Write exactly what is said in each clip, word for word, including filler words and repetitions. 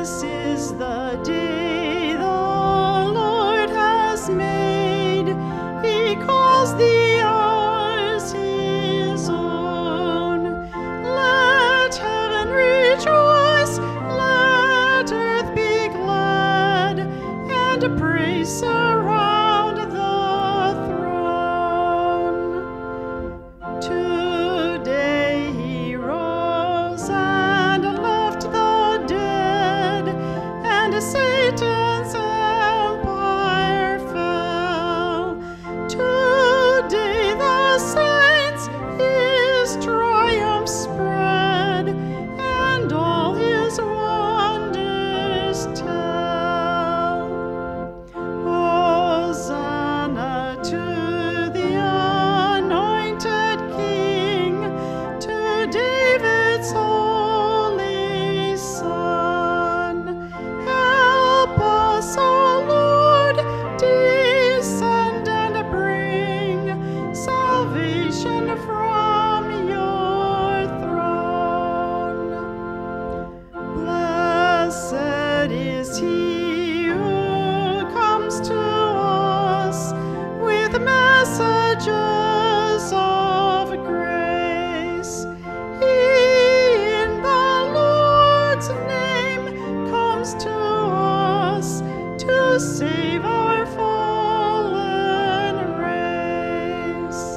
This is the day the Lord has made. He calls the hours his own. Let heaven rejoice, let earth be glad, and praise surround the throne. Today he rose and left the dead, and Satan's empire fell. Today the saints his triumph spread, and all his wonders tell. Hosanna to the anointed King, to David's holy Son. Help us, O Lord, descend and bring salvation from your throne. Blessed is he who comes to us with messages of grace. He in the Lord's name comes to us to save our fallen race.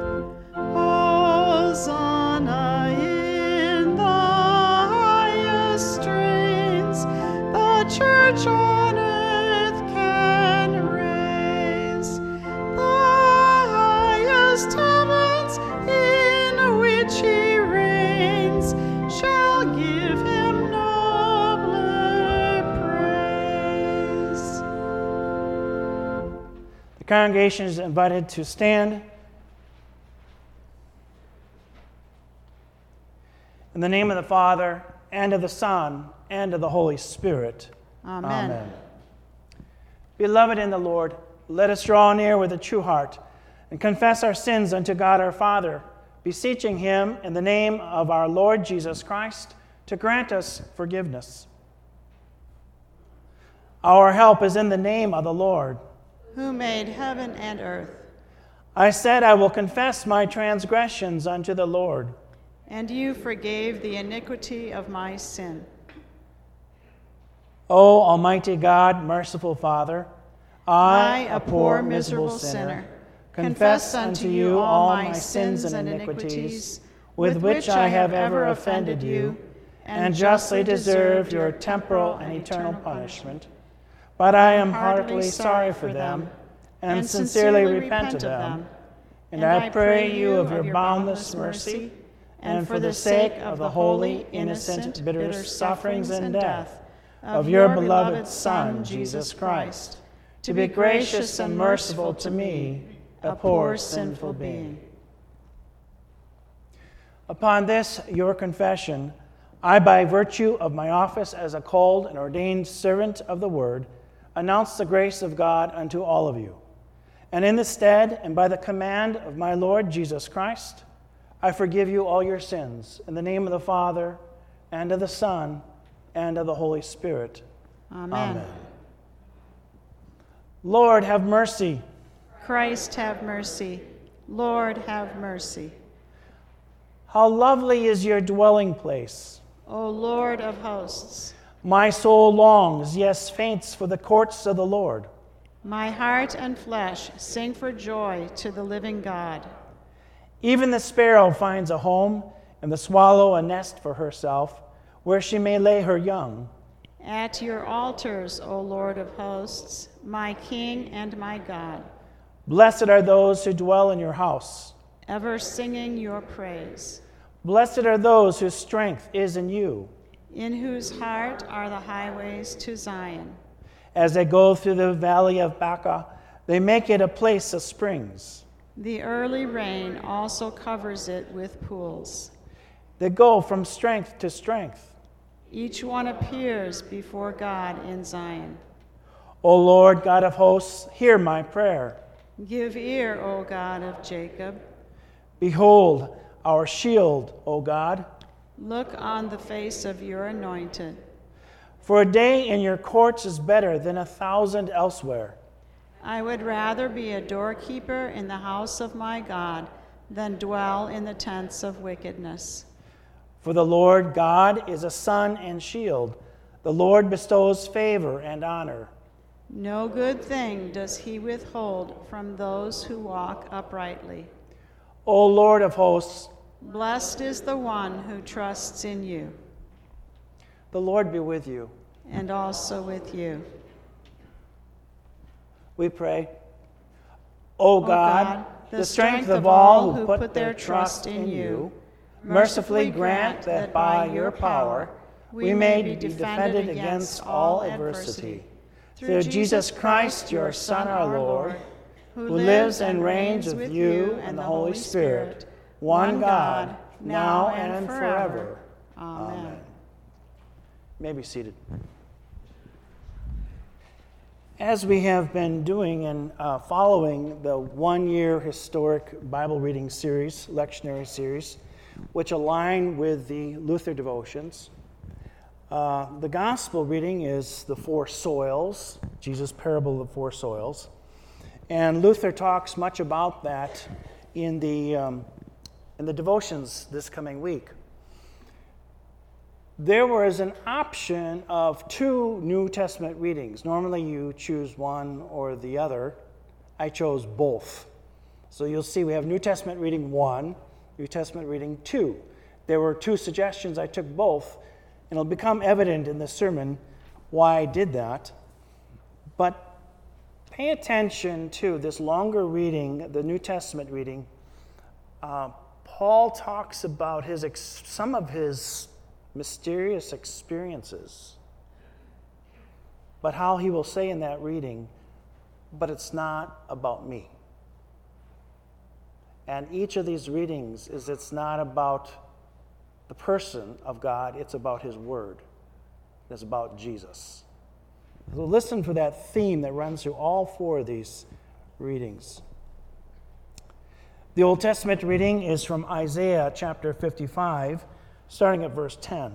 Hosanna in the highest strains, the church on earth can raise. The highest heavens in which he reigns shall give him nobler praise. The congregation is invited to stand. In the name of the Father, and of the Son, and of the Holy Spirit. Amen. Beloved in the Lord, let us draw near with a true heart and confess our sins unto God our Father, beseeching him in the name of our Lord Jesus Christ to grant us forgiveness. Our help is in the name of the Lord. Who made heaven and earth. I said, I will confess my transgressions unto the Lord. And you forgave the iniquity of my sin. O Almighty God, merciful Father, I, I, a poor, miserable sinner, confess unto you all my sins and iniquities, with which I have ever offended you, and justly deserve your temporal and eternal punishment. But I am heartily sorry for them, and sincerely repent of them. And I pray you of your boundless mercy, and for the sake of the holy, innocent, bitter sufferings and death of your beloved Son, Jesus Christ, to be gracious and merciful to me, a poor sinful being. Upon this, your confession, I, by virtue of my office as a called and ordained servant of the word, announce the grace of God unto all of you. And in the stead and by the command of my Lord Jesus Christ, I forgive you all your sins, in the name of the Father, and of the Son, and of the Holy Spirit. Amen. Amen. Lord, have mercy. Christ, have mercy. Lord, have mercy. How lovely is your dwelling place. O Lord of hosts. My soul longs, yes, faints for the courts of the Lord. My heart and flesh sing for joy to the living God. Even the sparrow finds a home, and the swallow a nest for herself, where she may lay her young. At your altars, O Lord of hosts, my King and my God. Blessed are those who dwell in your house, ever singing your praise. Blessed are those whose strength is in you, in whose heart are the highways to Zion. As they go through the valley of Baca, they make it a place of springs. The early rain also covers it with pools. They go from strength to strength. Each one appears before God in Zion. O Lord, God of hosts, hear my prayer. Give ear, O God of Jacob. Behold, our shield, O God. Look on the face of your anointed. For a day in your courts is better than a thousand elsewhere. I would rather be a doorkeeper in the house of my God than dwell in the tents of wickedness. For the Lord God is a sun and shield. The Lord bestows favor and honor. No good thing does he withhold from those who walk uprightly. O Lord of hosts, blessed is the one who trusts in you. The Lord be with you. And also with you. We pray. O God, O God the, the strength, strength of all who put their trust in you, mercifully grant that by your power we may be defended against all adversity. Through Jesus Christ, your Son, our Lord, who lives and reigns with you and the Holy Spirit, one God, now and forever. Amen. Amen. You may be seated. As we have been doing and uh, following the one-year historic Bible reading series, lectionary series, which align with the Luther devotions, uh, the gospel reading is the four soils, Jesus' parable of the four soils, and Luther talks much about that in the um, in the devotions this coming week. There was an option of two New Testament readings. Normally you choose one or the other. I chose both. So you'll see we have New Testament reading one, New Testament reading two. There were two suggestions. I took both, and it'll become evident in the sermon why I did that. But pay attention to this longer reading, the New Testament reading. Uh, Paul talks about his ex- some of his mysterious experiences, but how he will say in that reading, but it's not about me. And each of these readings is it's not about the person of God, it's about his word. It's about Jesus. So listen for that theme that runs through all four of these readings. The Old Testament reading is from Isaiah chapter fifty-five, starting at verse ten.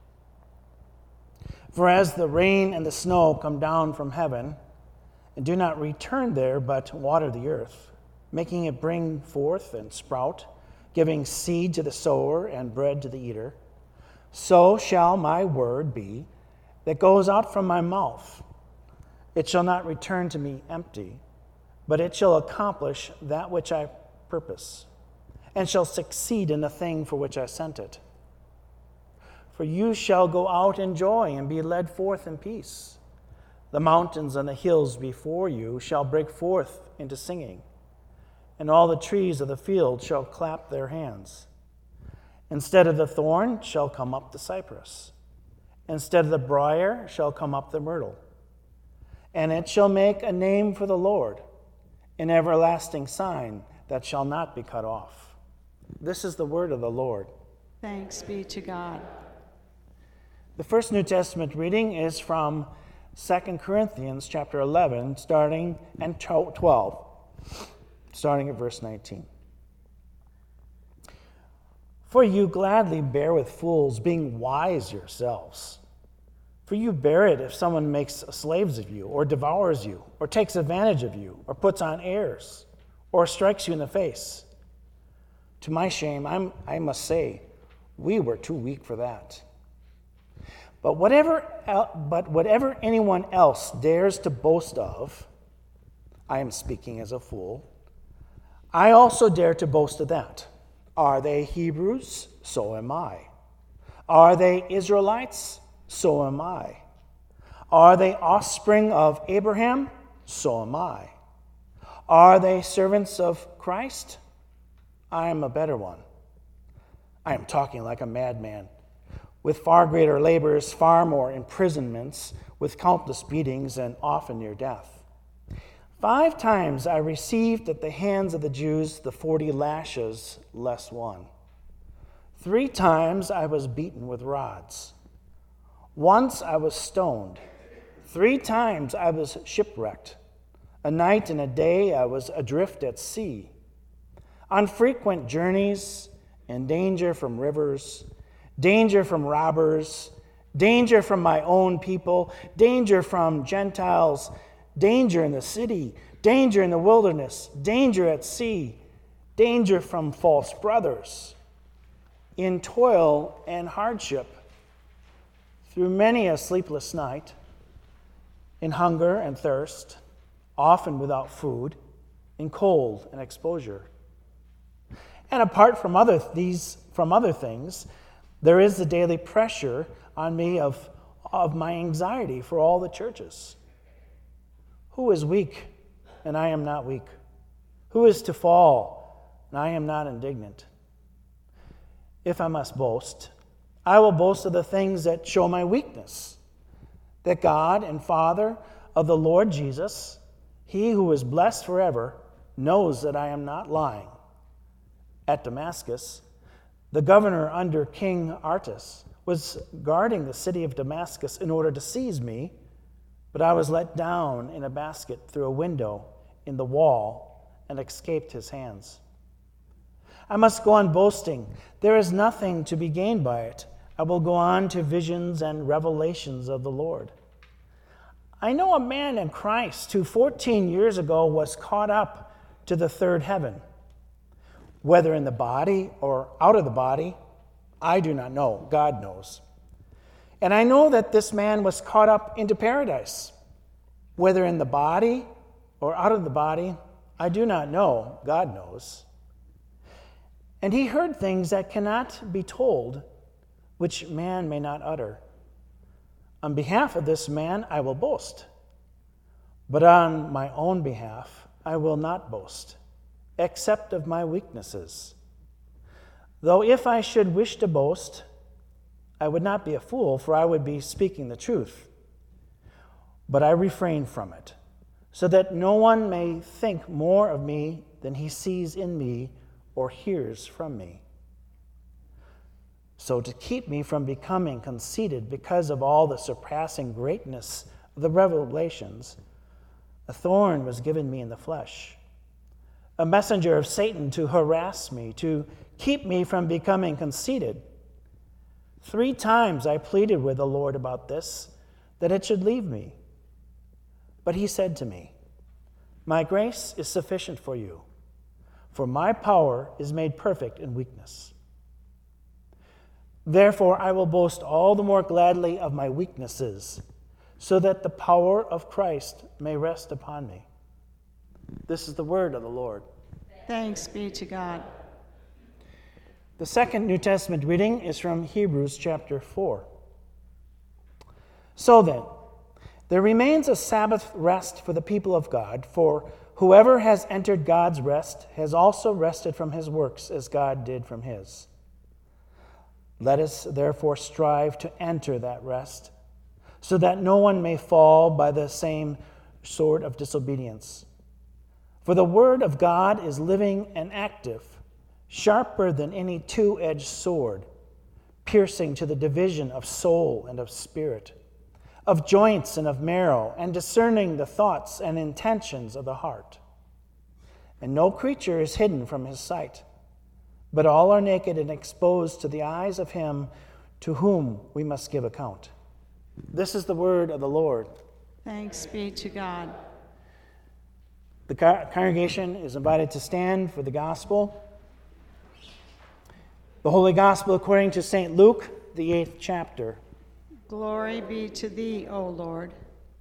For as the rain and the snow come down from heaven, and do not return there, but water the earth, making it bring forth and sprout, giving seed to the sower and bread to the eater, so shall my word be that goes out from my mouth. It shall not return to me empty, but it shall accomplish that which I purpose, and shall succeed in the thing for which I sent it. For you shall go out in joy and be led forth in peace. The mountains and the hills before you shall break forth into singing, and all the trees of the field shall clap their hands. Instead of the thorn shall come up the cypress. Instead of the briar shall come up the myrtle. And it shall make a name for the Lord, an everlasting sign that shall not be cut off. This is the word of the Lord. Thanks be to God. The first New Testament reading is from Second Corinthians chapter eleven, starting and twelve, starting at verse nineteen. For you gladly bear with fools, being wise yourselves. For you bear it if someone makes slaves of you, or devours you, or takes advantage of you, or puts on airs, or strikes you in the face. To my shame, I'm, I must say, we were too weak for that. But whatever, but whatever anyone else dares to boast of, I am speaking as a fool, I also dare to boast of that. Are they Hebrews? So am I. Are they Israelites? So am I. Are they offspring of Abraham? So am I. Are they servants of Christ? I am a better one. I am talking like a madman, with far greater labors, far more imprisonments, with countless beatings, and often near death. Five times I received at the hands of the Jews the forty lashes less one. Three times I was beaten with rods. Once I was stoned. Three times I was shipwrecked. A night and a day I was adrift at sea. On frequent journeys, and danger from rivers, danger from robbers, danger from my own people, danger from Gentiles, danger in the city, danger in the wilderness, danger at sea, danger from false brothers, in toil and hardship, through many a sleepless night, in hunger and thirst, often without food, in cold and exposure. And apart from other these from other things, there is the daily pressure on me of, of my anxiety for all the churches. Who is weak, and I am not weak? Who is to fall, and I am not indignant? If I must boast, I will boast of the things that show my weakness, that God and Father of the Lord Jesus, he who is blessed forever, knows that I am not lying. At Damascus, the governor under King Aretas was guarding the city of Damascus in order to seize me, but I was let down in a basket through a window in the wall and escaped his hands. I must go on boasting. There is nothing to be gained by it. I will go on to visions and revelations of the Lord. I know a man in Christ who fourteen years ago was caught up to the third heaven. Whether in the body or out of the body, I do not know. God knows. And I know that this man was caught up into paradise. Whether in the body or out of the body, I do not know. God knows. And he heard things that cannot be told, which man may not utter. On behalf of this man, I will boast. But on my own behalf, I will not boast, except of my weaknesses. Though if I should wish to boast, I would not be a fool, for I would be speaking the truth. But I refrain from it, so that no one may think more of me than he sees in me or hears from me. So to keep me from becoming conceited because of all the surpassing greatness of the revelations, a thorn was given me in the flesh, a messenger of Satan to harass me, to keep me from becoming conceited. Three times I pleaded with the Lord about this, that it should leave me. But he said to me, "My grace is sufficient for you, for my power is made perfect in weakness. Therefore I will boast all the more gladly of my weaknesses, so that the power of Christ may rest upon me." This is the word of the Lord. Thanks be to God. The second New Testament reading is from Hebrews chapter four. So then, there remains a Sabbath rest for the people of God, for whoever has entered God's rest has also rested from his works as God did from his. Let us therefore strive to enter that rest, so that no one may fall by the same sword of disobedience. For the word of God is living and active, sharper than any two-edged sword, piercing to the division of soul and of spirit, of joints and of marrow, and discerning the thoughts and intentions of the heart. And no creature is hidden from his sight, but all are naked and exposed to the eyes of him to whom we must give account. This is the word of the Lord. Thanks be to God. The congregation is invited to stand for the gospel. The Holy Gospel according to Saint Luke, the eighth chapter. Glory be to thee, O Lord.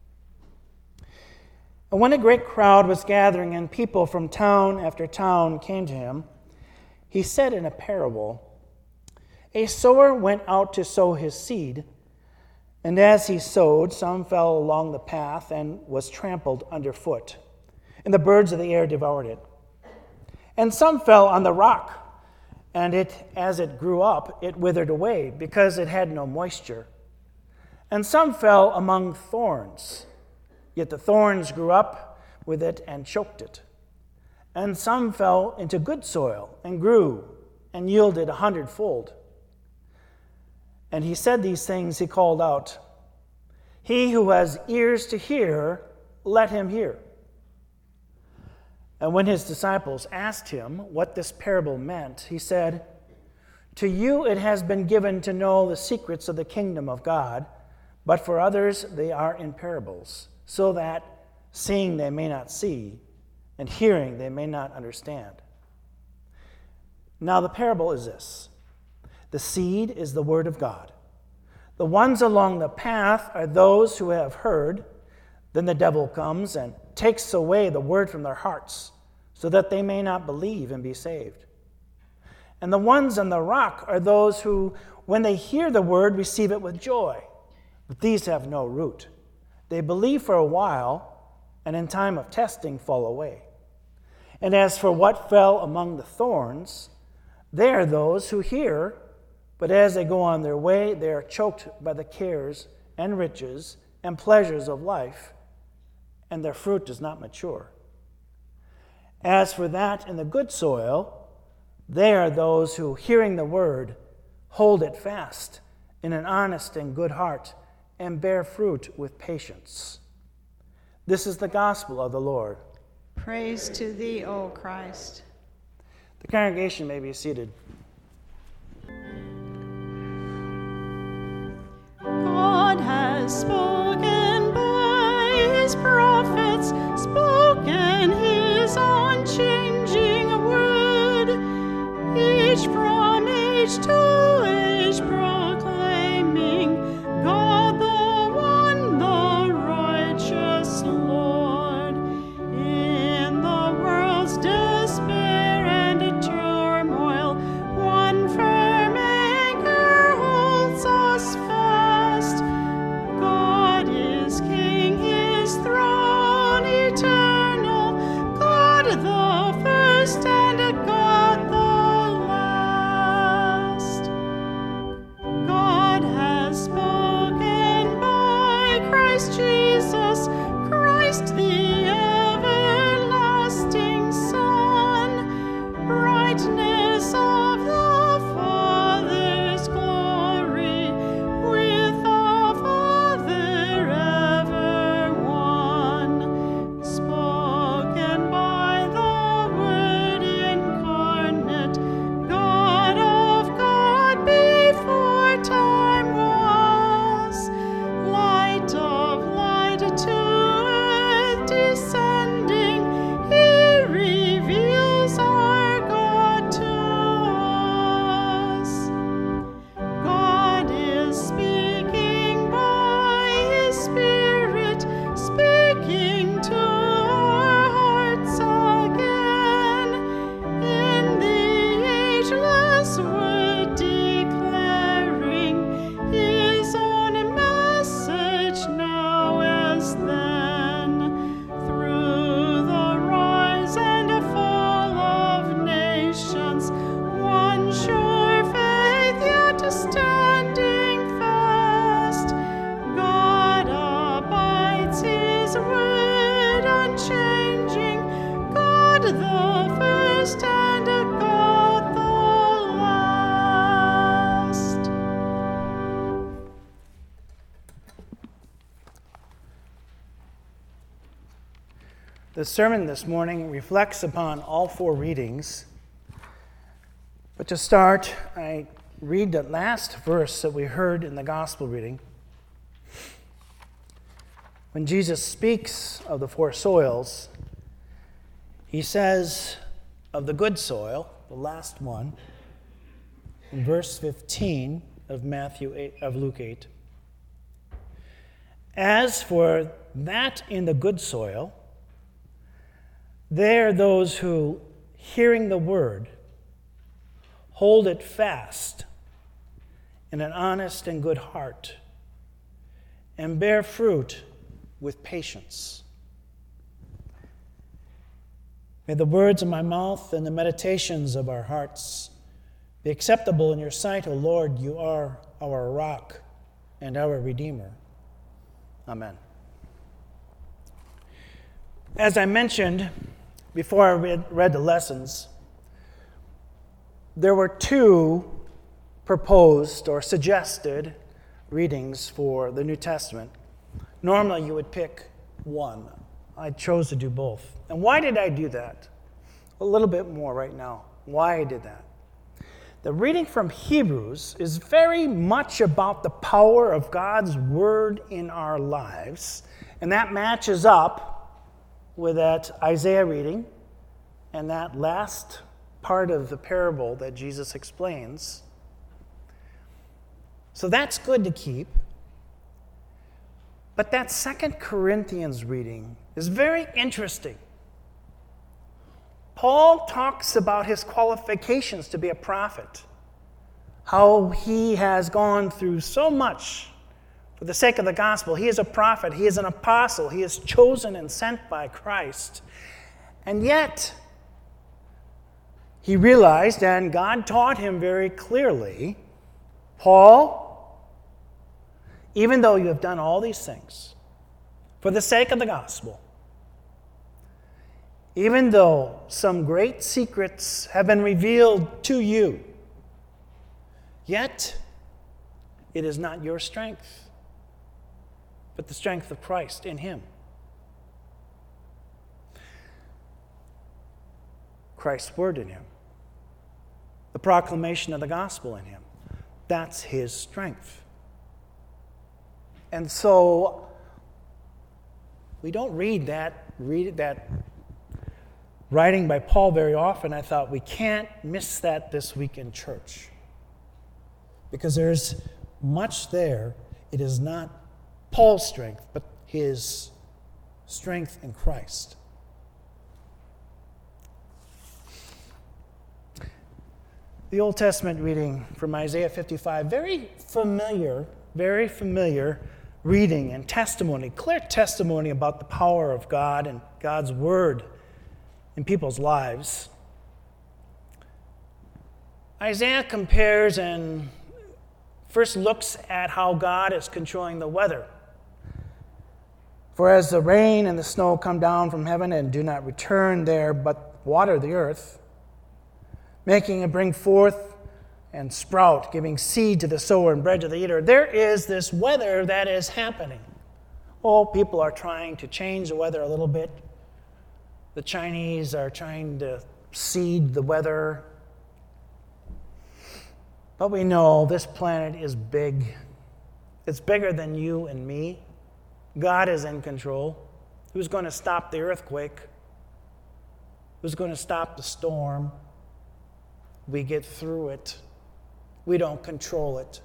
And when a great crowd was gathering and people from town after town came to him, he said in a parable, "A sower went out to sow his seed, and as he sowed, some fell along the path and was trampled underfoot, and the birds of the air devoured it. And some fell on the rock, and it, as it grew up, it withered away, because it had no moisture. And some fell among thorns, yet the thorns grew up with it and choked it. And some fell into good soil and grew and yielded a hundredfold." And he said these things, he called out, "He who has ears to hear, let him hear." And when his disciples asked him what this parable meant, he said, To you it has been given to know the secrets of the kingdom of God, but for others they are in parables, so that seeing they may not see, and hearing they may not understand. Now the parable is this. The seed is the word of God. The ones along the path are those who have heard. Then the devil comes and takes away the word from their hearts, so that they may not believe and be saved. And the ones on the rock are those who, when they hear the word, receive it with joy. But these have no root. They believe for a while, and in time of testing fall away. And as for what fell among the thorns, they are those who hear, but as they go on their way, they are choked by the cares and riches and pleasures of life, and their fruit does not mature. As for that in the good soil, they are those who, hearing the word, hold it fast in an honest and good heart, and bear fruit with patience. This is the gospel of the Lord. Praise to thee, O Christ. The congregation may be seated. God has spoken by his prophets, spoken his unchanging word, age from age to age proclaiming God the one, the righteous Lord. In the world's despair and turmoil, one firm anchor holds us fast. God is King, his throne eternal, God the first and God the last. God has spoken by Christ Jesus, Christ the everlasting Son, brightness of the Father's glory, with the Father ever one, spoken by the Word incarnate, God of God before time was, light of light to earth descending, he reveals our God to us. God is speaking by his Spirit, speaking to our hearts again, in the ageless word declaring his own message now as then. Through the rise and fall of nations, one sure faith yet standing fast. God abides, his word unchanging, God the first and God the last. The sermon this morning reflects upon all four readings. But to start, I read the last verse that we heard in the gospel reading. When Jesus speaks of the four soils, he says of the good soil, the last one, in verse fifteen of Matthew eight, of Luke eight. As for that in the good soil, they are those who, hearing the word, hold it fast in an honest and good heart, and bear fruit with patience. May the words of my mouth and the meditations of our hearts be acceptable in your sight, O Lord. You are our rock and our Redeemer. Amen. As I mentioned before I read, read the lessons, there were two proposed or suggested readings for the New Testament. Normally you would pick one. I chose to do both. And why did I do that? A little bit more right now. Why I did that. The reading from Hebrews is very much about the power of God's word in our lives, and that matches up with that Isaiah reading and that last part of the parable that Jesus explains. So that's good to keep. But that Second Corinthians reading is very interesting. Paul talks about his qualifications to be a prophet, how he has gone through so much for the sake of the gospel. He is a prophet, he is an apostle, he is chosen and sent by Christ. And yet, he realized, and God taught him very clearly, Paul, even though you have done all these things for the sake of the gospel, even though some great secrets have been revealed to you, yet it is not your strength, but the strength of Christ in him. Christ's word in him. The proclamation of the gospel in him. That's his strength. And so we don't read that, read that writing by Paul very often. I thought we can't miss that this week in church, because there's much there. It is not Paul's strength, but his strength in Christ. The Old Testament reading from Isaiah fifty-five, very familiar, very familiar reading and testimony, clear testimony about the power of God and God's word in people's lives. Isaiah compares and first looks at how God is controlling the weather. For as the rain and the snow come down from heaven and do not return there, but water the earth, making it bring forth and sprout, giving seed to the sower and bread to the eater, there is this weather that is happening. Oh, people are trying to change the weather a little bit. The Chinese are trying to seed the weather. But we know this planet is big. It's bigger than you and me. God is in control. Who's going to stop the earthquake? Who's going to stop the storm? We get through it. We don't control it.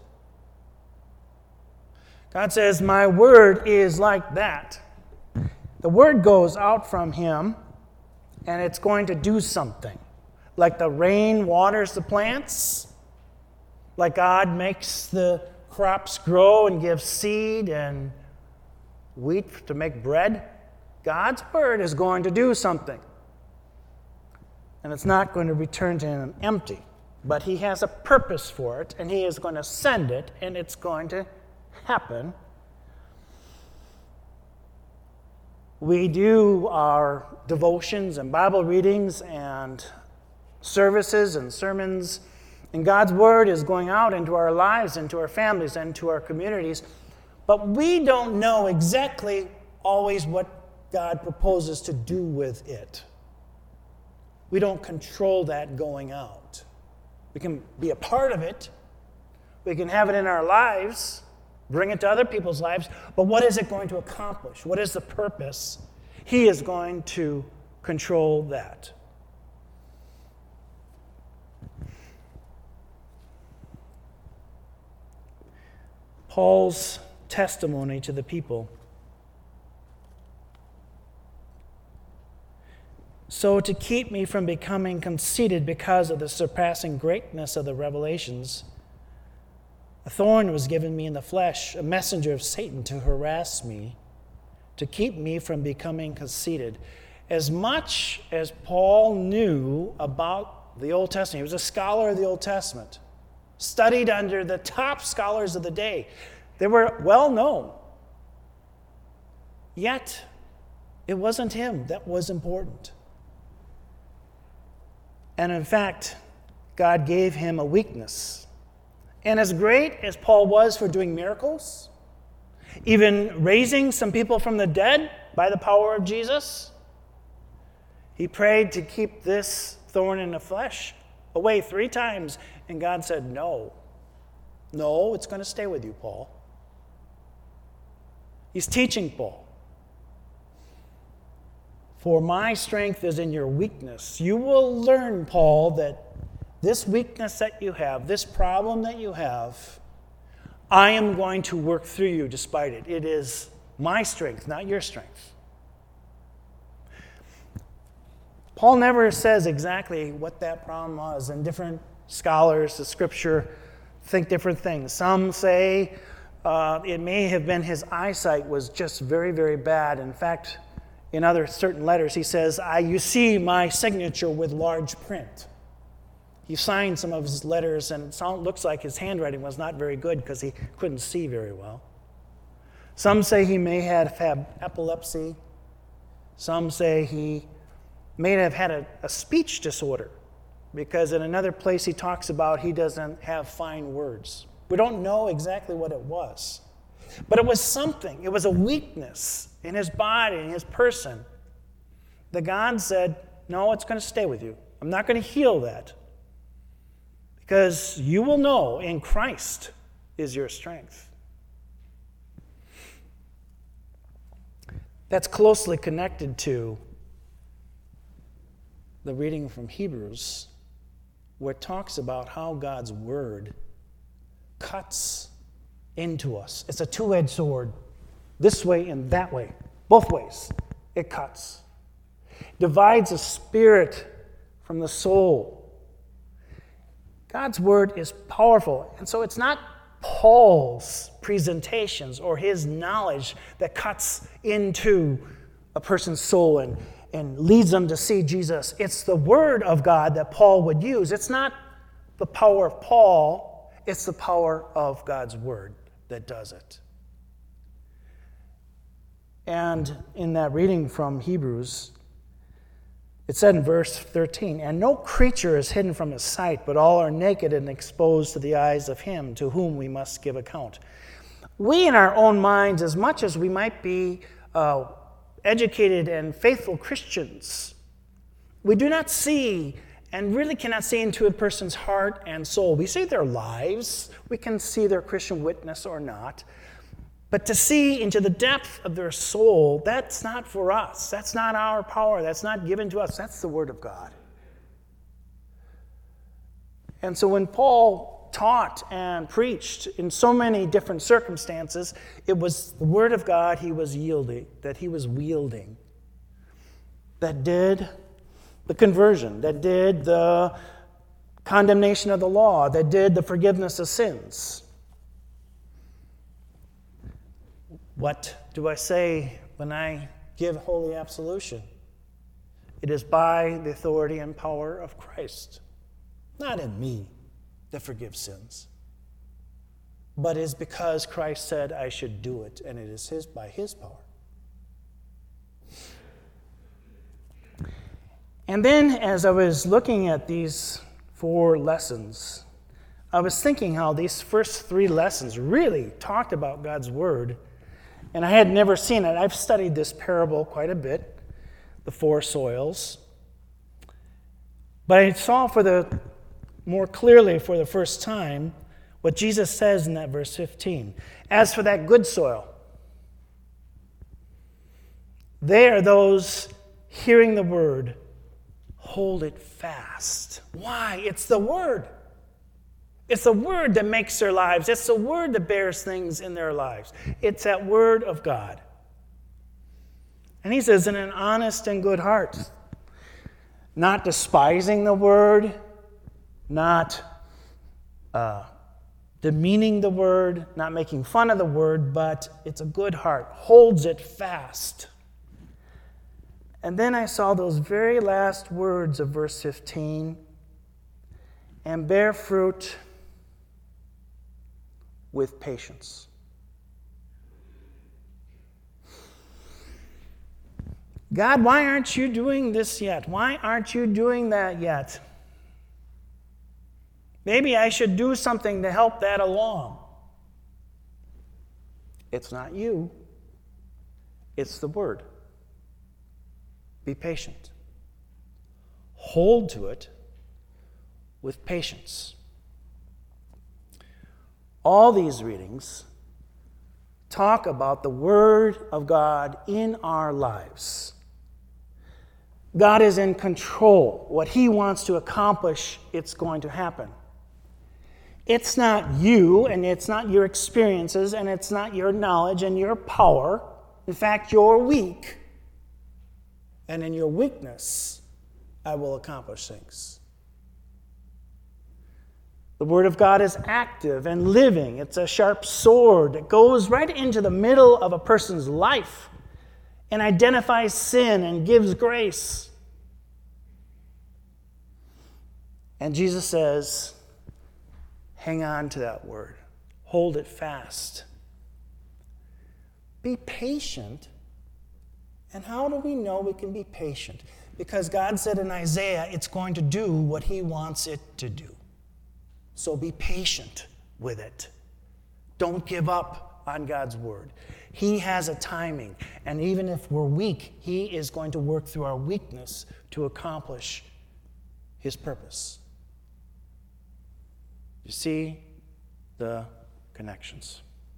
God says, my word is like that. The word goes out from him, and it's going to do something. Like the rain waters the plants, like God makes the crops grow and gives seed and wheat to make bread, God's word is going to do something. And it's not going to return to him empty. But he has a purpose for it, and he is going to send it, and it's going to happen. We do our devotions and Bible readings and services and sermons, and God's word is going out into our lives, into our families, and to our communities. But we don't know exactly always what God proposes to do with it. We don't control that going out. We can be a part of it. We can have it in our lives, bring it to other people's lives. But what is it going to accomplish? What is the purpose? He is going to control that. Paul's testimony to the people. So to keep me from becoming conceited because of the surpassing greatness of the revelations, a thorn was given me in the flesh, a messenger of Satan to harass me, to keep me from becoming conceited. As much as Paul knew about the Old Testament, he was a scholar of the Old Testament, studied under the top scholars of the day. They were well known. Yet, it wasn't him that was important. And in fact, God gave him a weakness. And as great as Paul was for doing miracles, even raising some people from the dead by the power of Jesus, he prayed to keep this thorn in the flesh away three times And God said, no. No, it's going to stay with you, Paul. He's teaching Paul. For my strength is in your weakness. You will learn, Paul, that this weakness that you have, this problem that you have, I am going to work through you despite it. It is my strength, not your strength. Paul never says exactly what that problem was, and different scholars of Scripture think different things. Some say uh, it may have been his eyesight was just very, very bad. In fact, in other certain letters, he says, I, you see my signature with large print. He signed some of his letters, and it sound, looks like his handwriting was not very good because he couldn't see very well. Some say he may have had epilepsy. Some say he may have had a, a speech disorder, because in another place he talks about he doesn't have fine words. We don't know exactly what it was. But it was something. It was a weakness in his body, in his person, that God said, no, it's going to stay with you. I'm not going to heal that, because you will know in Christ is your strength. That's closely connected to the reading from Hebrews, where it talks about how God's word cuts into us. It's a two-edged sword, this way and that way, both ways. It cuts. Divides the spirit from the soul. God's word is powerful, and so it's not Paul's presentations or his knowledge that cuts into a person's soul and and leads them to see Jesus. It's the word of God that Paul would use. It's not the power of Paul, it's the power of God's word that does it. And in that reading from Hebrews, it said in verse thirteen, and no creature is hidden from his sight, but all are naked and exposed to the eyes of him to whom we must give account. We in our own minds, as much as we might be uh, educated and faithful Christians, we do not see and really cannot see into a person's heart and soul. We see their lives, we can see their Christian witness or not, but to see into the depth of their soul, that's not for us. That's not our power. That's not given to us. That's the Word of God. And so when Paul taught and preached in so many different circumstances, it was the Word of God he was yielding, that he was wielding, that did the conversion, that did the condemnation of the law, that did the forgiveness of sins. What do I say when I give holy absolution? It is by the authority and power of Christ, not in me, that forgives sins, but is because Christ said I should do it, and it is his by his power. And then as I was looking at these four lessons, I was thinking how these first three lessons really talked about God's word, and I had never seen it. I've studied this parable quite a bit, the four soils, but I saw for the more clearly for the first time what Jesus says in that verse fifteen. As for that good soil, they are those hearing the word, hold it fast. Why? It's the word. It's the word that makes their lives. It's the word that bears things in their lives. It's that word of God. And he says, in an honest and good heart, not despising the word, not uh, demeaning the word, not making fun of the word, but it's a good heart, holds it fast. And then I saw those very last words of verse fifteen, and bear fruit with patience. God, why aren't you doing this yet? Why aren't you doing that yet? Maybe I should do something to help that along. It's not you. It's the word. Be patient. Hold to it with patience. All these readings talk about the Word of God in our lives. God is in control. What He wants to accomplish, it's going to happen. It's not you, and it's not your experiences, and it's not your knowledge and your power. In fact, you're weak. And in your weakness, I will accomplish things. The Word of God is active and living. It's a sharp sword that goes right into the middle of a person's life and identifies sin and gives grace. And Jesus says, hang on to that Word. Hold it fast. Be patient. And how do we know we can be patient? Because God said in Isaiah, it's going to do what He wants it to do. So be patient with it. Don't give up on God's Word. He has a timing. And even if we're weak, He is going to work through our weakness to accomplish His purpose. You see the connections.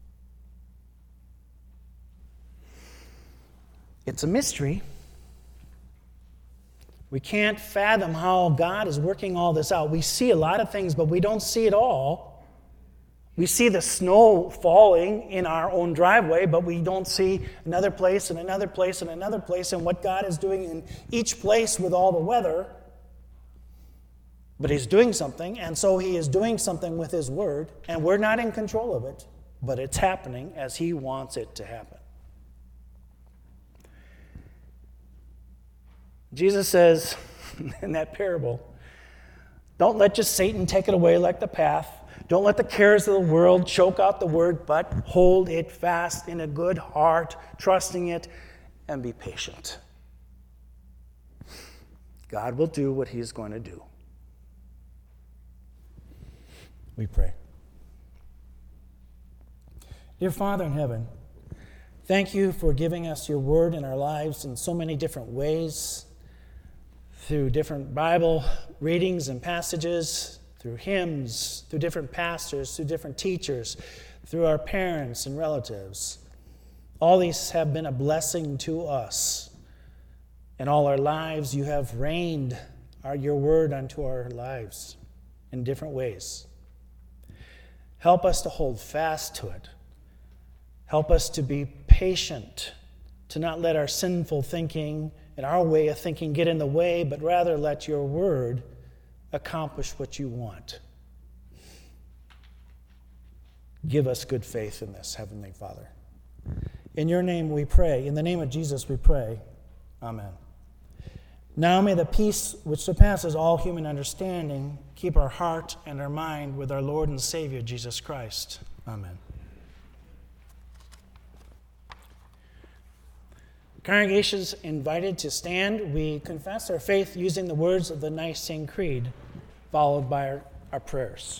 It's a mystery. We can't fathom how God is working all this out. We see a lot of things, but we don't see it all. We see the snow falling in our own driveway, but we don't see another place and another place and another place and what God is doing in each place with all the weather. But He's doing something, and so He is doing something with His Word, and we're not in control of it, but it's happening as He wants it to happen. Jesus says in that parable, don't let just Satan take it away like the path. Don't let the cares of the world choke out the Word, but hold it fast in a good heart, trusting it, and be patient. God will do what He's going to do. We pray. Dear Father in heaven, thank You for giving us Your Word in our lives in so many different ways, through different Bible readings and passages, through hymns, through different pastors, through different teachers, through our parents and relatives. All these have been a blessing to us. In all our lives, You have rained our, Your Word unto our lives in different ways. Help us to hold fast to it. Help us to be patient, to not let our sinful thinking and our way of thinking get in the way, but rather let Your Word accomplish what You want. Give us good faith in this, Heavenly Father. In Your name we pray. In the name of Jesus we pray. Amen. Now may the peace which surpasses all human understanding keep our heart and our mind with our Lord and Savior, Jesus Christ. Amen. Congregation is invited to stand. We confess our faith using the words of the Nicene Creed, followed by our, our prayers.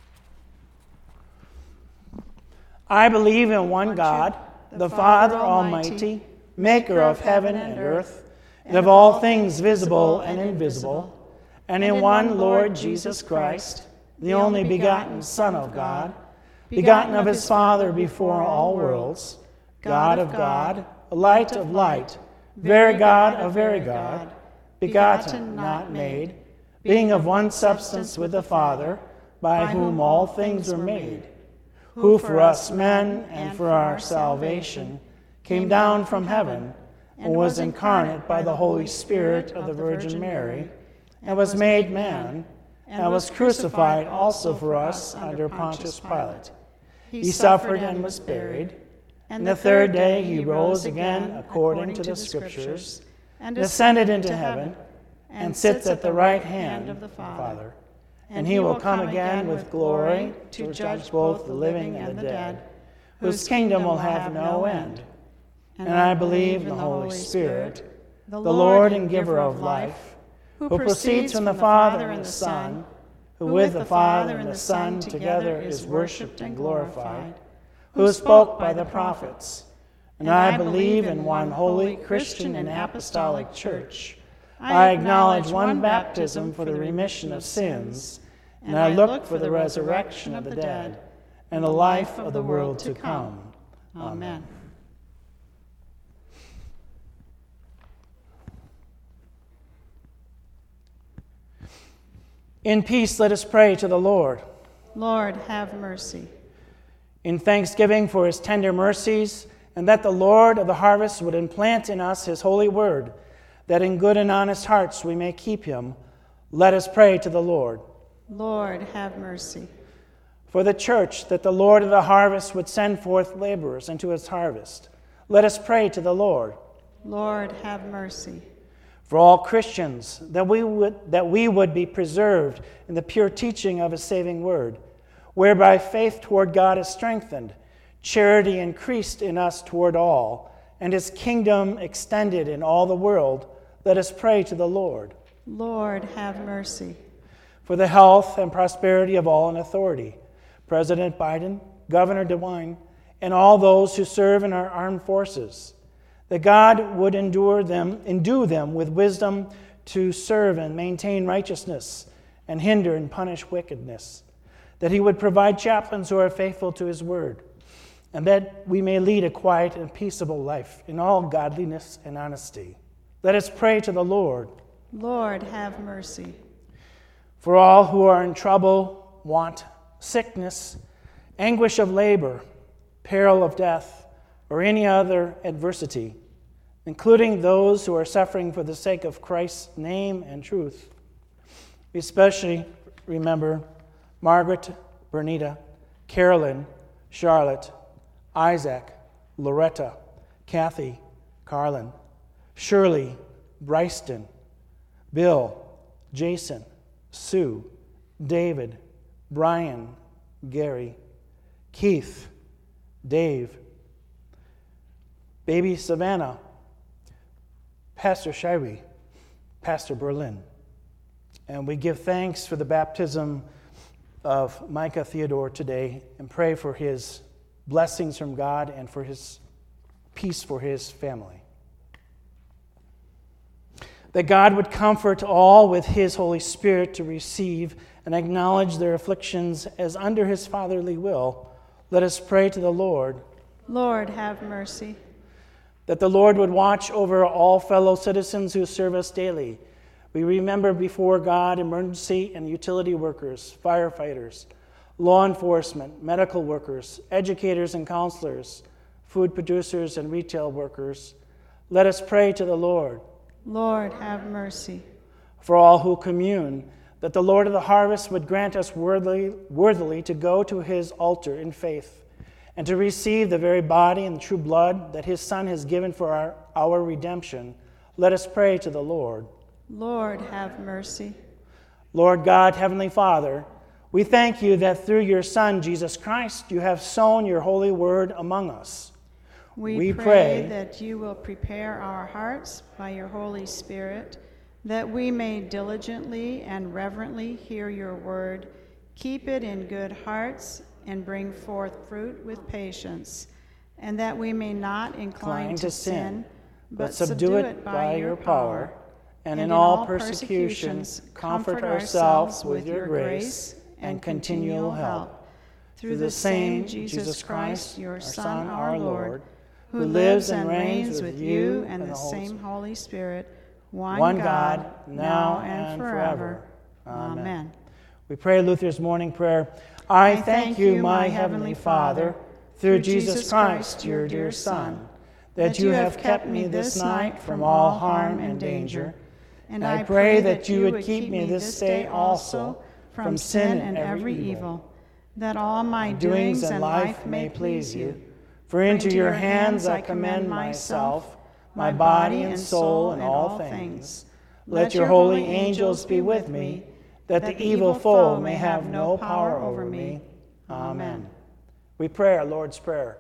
I believe in one God, the Father Almighty, maker of heaven and earth, and of all things visible and invisible, and in one Lord Jesus Christ, the only begotten Son of God, begotten of His Father before all worlds, God of God, light of light, very God of very God, begotten, not made, being of one substance with the Father, by whom all things were made, who for us men and for our salvation came down from heaven and was incarnate by the Holy Spirit of the Virgin Mary, and was made man, and was crucified also for us under Pontius Pilate. He suffered and was buried. And the third day He rose again according to the Scriptures, and descended into heaven, and sits at the right hand of the Father. And He will come again with glory to judge both the living and the dead, whose kingdom will have no end. And I believe in the Holy Spirit, the Lord and giver of life, who proceeds from the Father and the Son, who with the Father and the Son together is worshipped and glorified, who spoke by the prophets. And I believe in one holy Christian and apostolic church. I acknowledge one baptism for the remission of sins, and I look for the resurrection of the dead and the life of the world to come. Amen. In peace, let us pray to the Lord. Lord, have mercy. In thanksgiving for his tender mercies, and that the Lord of the harvest would implant in us his holy word, that in good and honest hearts we may keep him, let us pray to the Lord. Lord, have mercy. For the church, that the Lord of the harvest would send forth laborers into his harvest, let us pray to the Lord. Lord, have mercy. For all Christians, that we would, that we would be preserved in the pure teaching of his saving word, whereby faith toward God is strengthened, charity increased in us toward all, and his kingdom extended in all the world, let us pray to the Lord. Lord, have mercy. For the health and prosperity of all in authority, President Biden, Governor DeWine, and all those who serve in our armed forces, that God would endure them, endue them with wisdom to serve and maintain righteousness and hinder and punish wickedness, that he would provide chaplains who are faithful to his word, and that we may lead a quiet and peaceable life in all godliness and honesty. Let us pray to the Lord. Lord, have mercy. For all who are in trouble, want, sickness, anguish of labor, peril of death, or any other adversity, including those who are suffering for the sake of Christ's name and truth, we especially remember Margaret, Bernita, Carolyn, Charlotte, Isaac, Loretta, Kathy, Carlin, Shirley, Bryston, Bill, Jason, Sue, David, Brian, Gary, Keith, Dave, baby Savannah, Pastor Shirey, Pastor Berlin. And we give thanks for the baptism of Micah Theodore today and pray for his blessings from God and for his peace for his family. That God would comfort all with his Holy Spirit to receive and acknowledge their afflictions as under his fatherly will. Let us pray to the Lord. Lord, have mercy. That the Lord would watch over all fellow citizens who serve us daily. We remember before God emergency and utility workers, firefighters, law enforcement, medical workers, educators and counselors, food producers and retail workers. Let us pray to the Lord. Lord, have mercy. For all who commune, that the Lord of the harvest would grant us worthily, worthily to go to his altar in faith and to receive the very body and true blood that his Son has given for our, our redemption. Let us pray to the Lord. Lord, have mercy. Lord God, Heavenly Father, we thank you that through your Son, Jesus Christ, you have sown your holy word among us. We, we pray, pray that you will prepare our hearts by your Holy Spirit, that we may diligently and reverently hear your word, keep it in good hearts, and bring forth fruit with patience, and that we may not incline to sin, but subdue it by your power, and in all persecutions comfort ourselves with your grace and continual help. Through the same Jesus Christ, your Son, our Lord, who lives and reigns with you and the same Holy Spirit, one, one God, God, now and forever. Amen. Amen. We pray Luther's morning prayer. I thank you, my heavenly Father, through Jesus Christ, your dear Son, that you have kept me this night from all harm and danger. And I pray that you would keep me this day also from sin and every evil, that all my doings and life may please you. For into your hands I commend myself, my body and soul and all things. Let your holy angels be with me, that the evil foe may have no power over me. Amen. We pray our Lord's Prayer.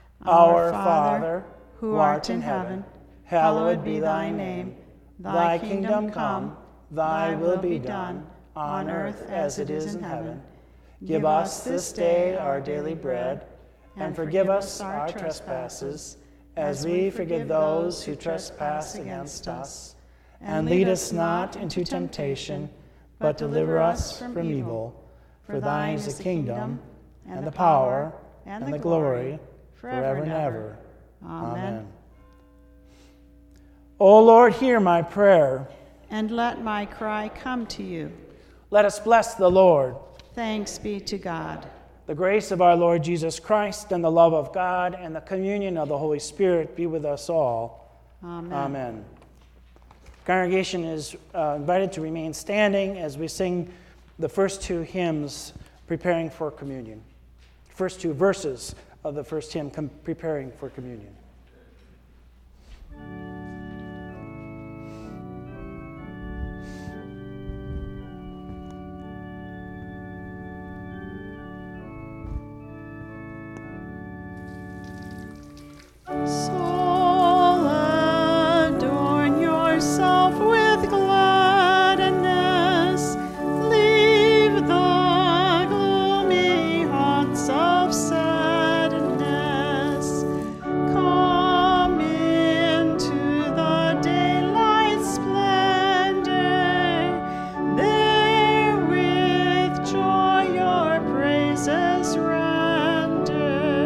Our Father, who art in heaven, hallowed be thy name. Thy kingdom come, thy will be done, on earth as it is in heaven. Give us this day our daily bread, and forgive us our trespasses, as we forgive those who trespass against us. And lead us not into temptation, but deliver us from evil. For thine is the kingdom, and the power, and the glory, forever and ever. Amen. O Lord, hear my prayer. And let my cry come to you. Let us bless the Lord. Thanks be to God. The grace of our Lord Jesus Christ and the love of God and the communion of the Holy Spirit be with us all. Amen. Amen. Congregation is uh, invited to remain standing as we sing the first two hymns preparing for communion. First two verses of the first hymn, com- preparing for communion. Soul, adorn yourself with gladness. Leave the gloomy haunts of sadness. Come into the daylight's splendor. There with joy your praises render.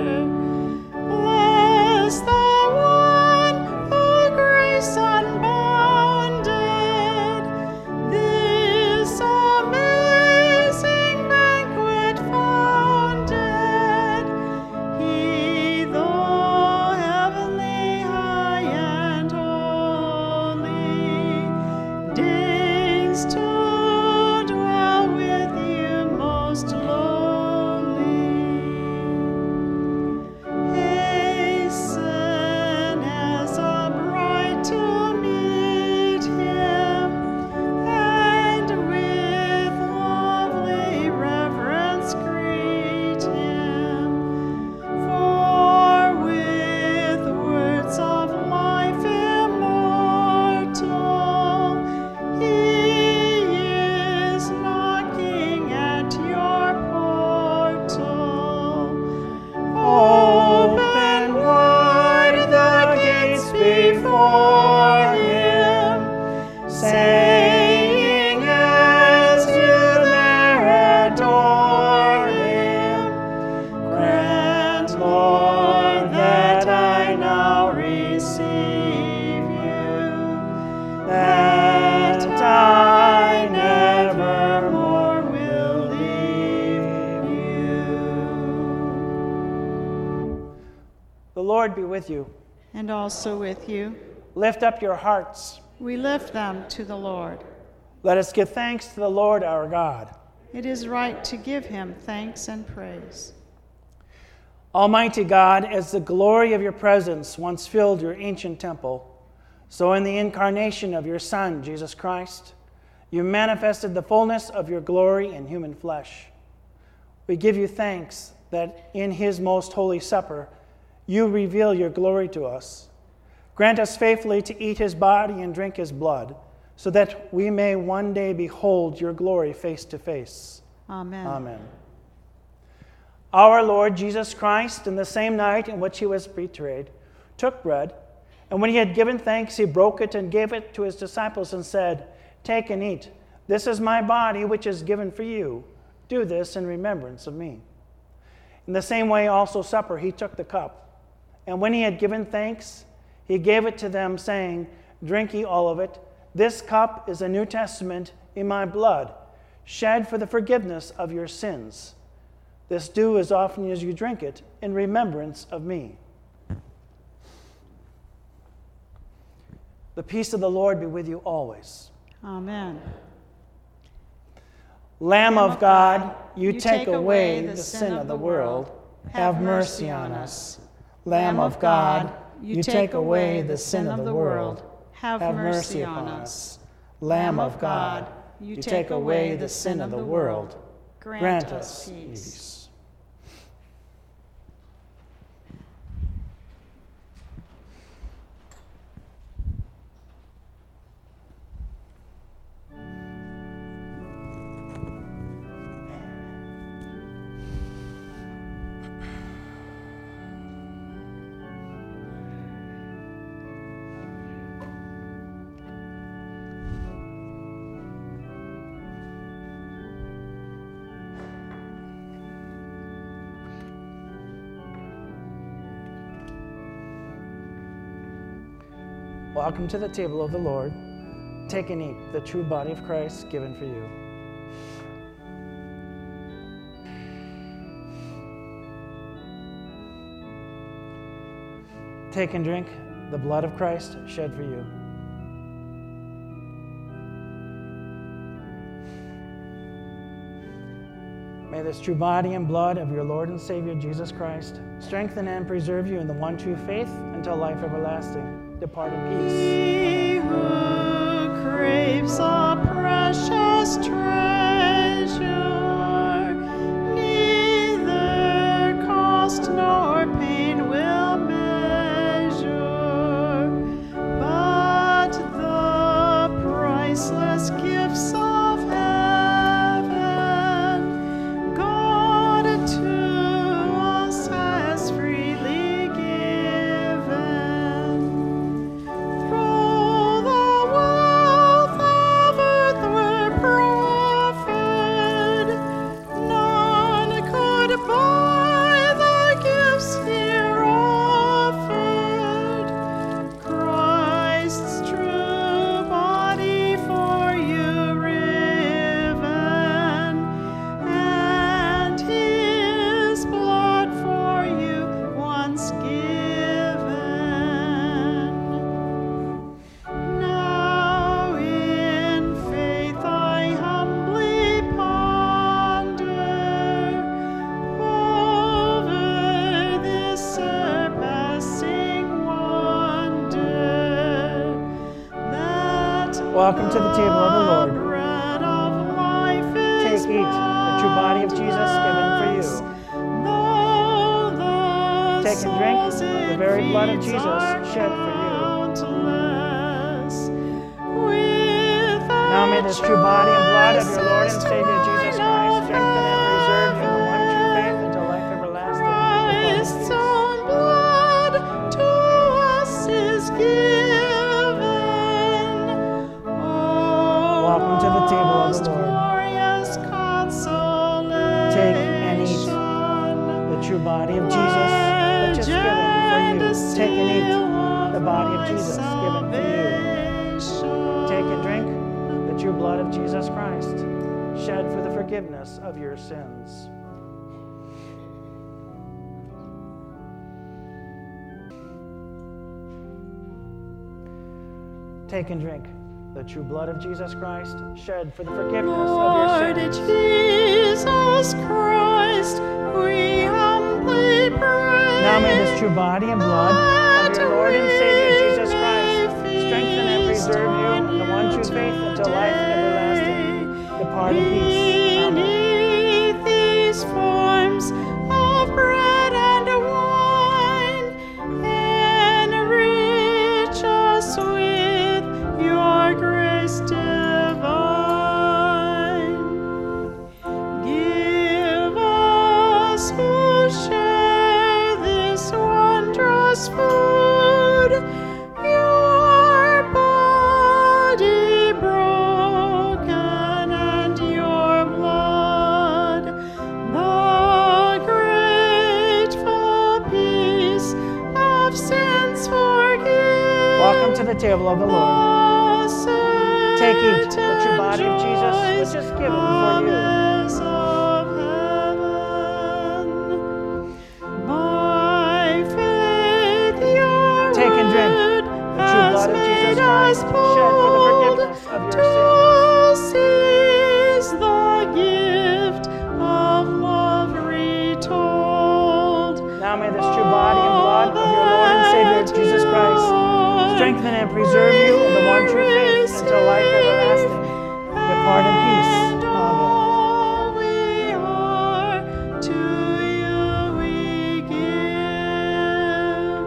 Bless the one who grace unbounded this amazing banquet founded. He, the heavenly high and holy, deigns to dwell with you most lowly. Hasten as a bride to meet him, and with lovely reverence greet him. For with words of life immortal, he is knocking at your portal. Open wide the gates before him, saying as you there adore him, grant, Lord, that I now receive you, that I nevermore will leave you. The Lord be with you. And also with you. Lift up your hearts. We lift them to the Lord. Let us give thanks to the Lord our God. It is right to give him thanks and praise. Almighty God, as the glory of your presence once filled your ancient temple, so in the incarnation of your Son, Jesus Christ, you manifested the fullness of your glory in human flesh. We give you thanks that in his most holy supper, you reveal your glory to us. Grant us faithfully to eat his body and drink his blood, so that we may one day behold your glory face to face. Amen. Amen. Our Lord Jesus Christ, in the same night in which he was betrayed, took bread, and when he had given thanks, he broke it and gave it to his disciples and said, "Take and eat. This is my body, which is given for you. Do this in remembrance of me." In the same way also supper, he took the cup, and when he had given thanks, he gave it to them, saying, "Drink ye all of it. This cup is a New Testament in my blood, shed for the forgiveness of your sins. This do as often as you drink it in remembrance of me." The peace of the Lord be with you always. Amen. Lamb of God, you take away the sin of the world. Have mercy on us. Lamb of God, you take away the sin of the world. Have mercy on us. Lamb of God, you take away the sin of the world. Grant us peace. Welcome to the table of the Lord. Take and eat the true body of Christ given for you. Take and drink the blood of Christ shed for you. May this true body and blood of your Lord and Savior Jesus Christ strengthen and preserve you in the one true faith until life everlasting. Depart in peace. He who craves a precious treasure, neither cost nor pain will measure, but the priceless gifts of heaven, God to us has freely given. Through the wealth of earth were proffered, none could buy the gifts here offered. Christ's true body for you riven, and his blood for you once given. Now in faith I humbly ponder over this surpassing wonder, that Welcome to the table of the Lord. bread of life is Take, eat the true body of Jesus given for you. though the Take and drink souls the it very blood of feeds Jesus are shed for you. countless. Without Now may this true body and blood of your Lord and choice Savior Jesus divine Christ of strengthen and preserve you in the one true faith until life everlasting. Christ's own blood to us is given. Welcome to the table of the Lord. Glorious consolation. Take and eat the true body of Jesus, which is given for you. Take and eat the body of Jesus given for you. Take and drink the true blood of Jesus Christ, shed for the forgiveness of your sins. Take and drink the true blood of Jesus Christ, shed for the forgiveness of Lord your sins. Jesus Christ, we humbly pray. Now may this true body and blood of your Lord and Savior Jesus Christ strengthen and preserve you in the one true faith until life everlasting. Depart in peace. Amen. Beneath these forms of bread and wine, enrich us with your grace divine. Give us who share this wondrous food, your body broken and your blood, the grateful peace of sins forgiven. Welcome to the table of the Lord. Take, eat the true body of Jesus, which is given for you. Of heaven. By faith your Take and drink word the true has blood of Jesus made Christ, us shed for the forgiveness of bold your to seize the gift of love retold. Now may this true body and blood of your Lord and Savior Jesus Christ strengthen and preserve you in the one true faith until life everlasting. Depart in peace. And Amen. all we are to you we give.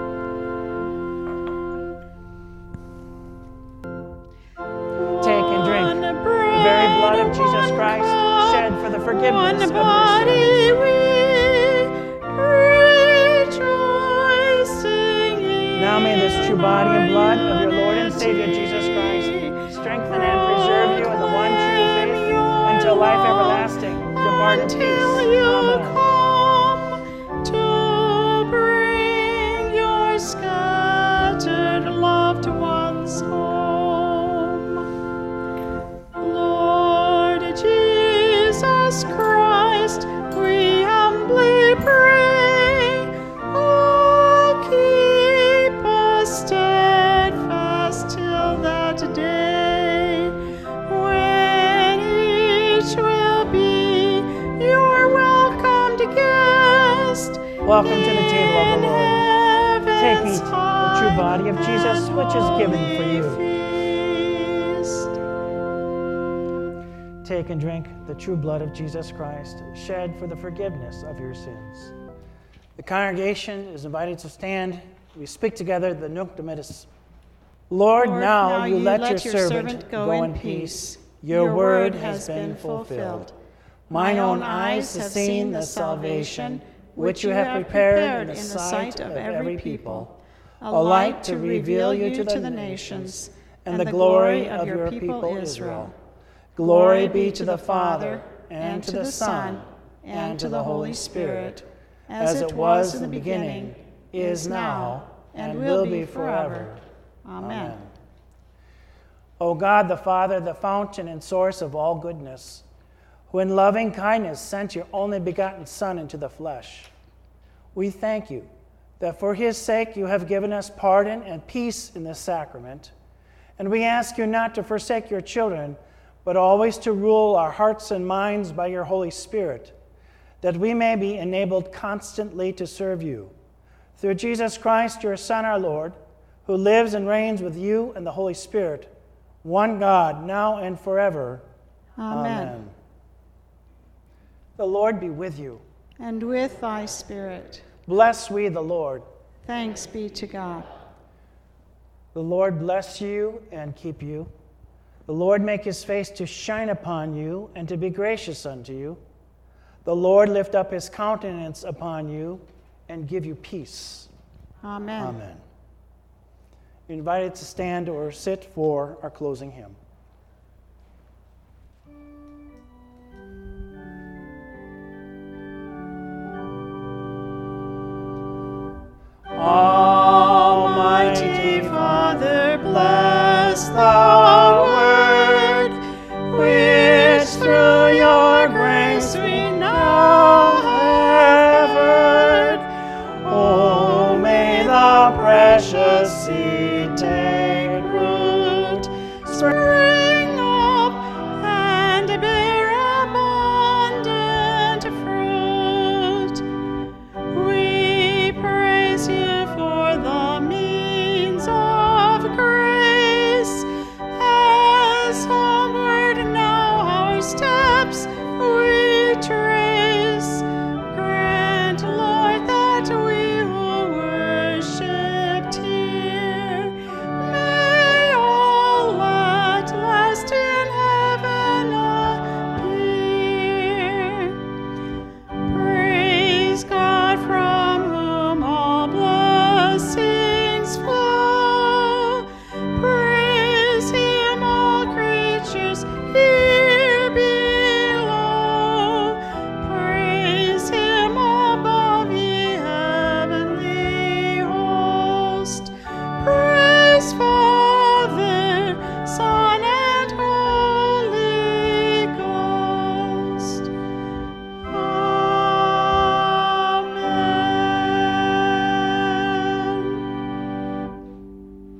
Take and drink One the bread, very blood of Jesus one Christ cup, shed for the forgiveness one of your body sins. we rejoicing in. Now may this true body and blood of your Lord and Savior Jesus Christ strengthen and preserve you in the one true faith until life everlasting. Depart in peace. Until you Amen. come to bring your scattered love to Welcome to the table of the Lord. Take, eat the true body of Jesus, which is given for you. Take and drink the true blood of Jesus Christ, shed for the forgiveness of your sins. The congregation is invited to stand. We speak together the Nunc Dimittis. Lord, Lord, now, now you, you let, let your, your servant, servant go, go in in peace. peace. Your, Your word word has has been been fulfilled. fulfilled. Mine own eyes have seen the salvation which you have prepared in the sight of every people, a light to reveal you to the nations, and the glory of your people Israel. Glory be to the Father, and to the Son, and to the Holy Spirit, as it was in the beginning, is now, and will be forever. Amen. O God the Father, the fountain and source of all goodness, who in loving kindness sent your only begotten Son into the flesh, we thank you that for his sake you have given us pardon and peace in this sacrament, and we ask you not to forsake your children, but always to rule our hearts and minds by your Holy Spirit, that we may be enabled constantly to serve you. Through Jesus Christ, your Son, our Lord, who lives and reigns with you and the Holy Spirit, one God, now and forever. Amen. Amen. The Lord be with you. And with thy spirit. Bless we the Lord. Thanks be to God. The Lord bless you and keep you. The Lord make his face to shine upon you and to be gracious unto you. The Lord lift up his countenance upon you and give you peace. Amen. Amen. You're invited to stand or sit for our closing hymn. Almighty Father, bless the word which through your grace we now have heard. Oh, may the precious seed take root, spread